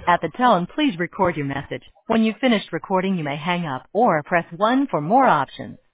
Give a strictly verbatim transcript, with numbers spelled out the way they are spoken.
At the tone, please record your message. When you've finished recording, you may hang up or press one for more options.